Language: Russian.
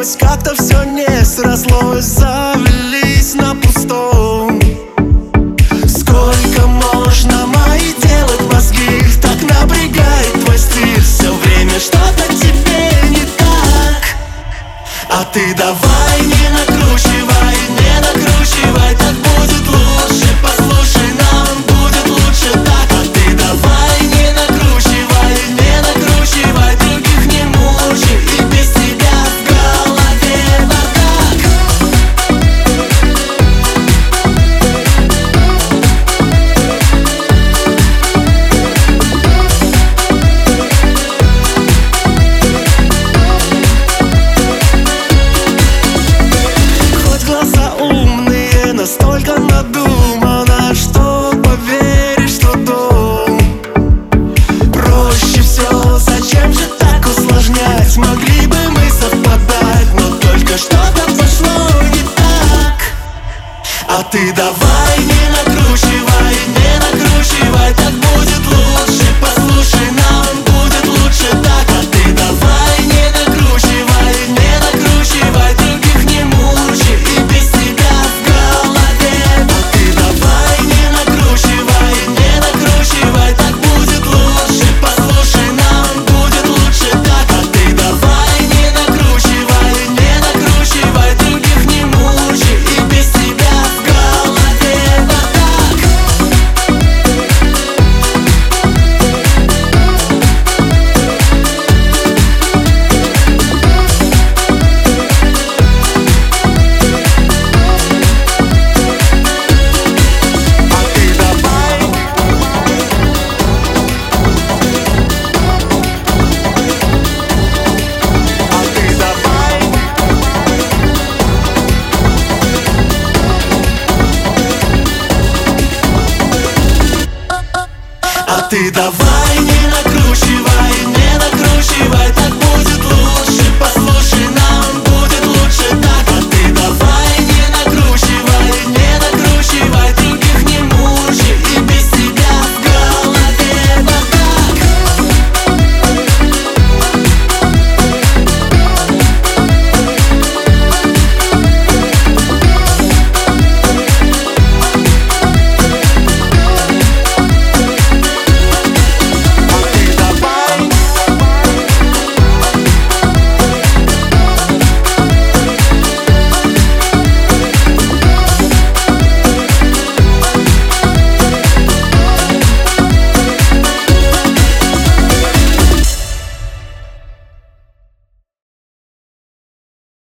срослось, как-то все не срослось, завелись на пустом. Сколько можно мои делать мозги, так напрягает твой стиль. Все время что-то тебе не так. А ты давай не накручивай, не накручивай, так будет лучше. Послушай, нам будет лучше так. А ты давай не накручивай, не накручивай, других не мучай, и без тебя в голове бардак. Хоть глаза умные, настолько надумано, что поверишь в трудом. Проще все, зачем же так усложнять? Могли бы мы совпадать, но только что-то пошло не так. А ты давай не накручивай, не накручивай, так будет лучше. Послушай, нам будет лучше так. А ты давай не накручивай, не накручивай, других не мучай, и без тебя в голове. А ты давай не накручивай, не накручивай, так будет лучше. Послушай, нам будет лучше так. А ты давай не накручивай, не накручивай, других не мучай, и без тебя в голове бардак. А ты давай не накручивай,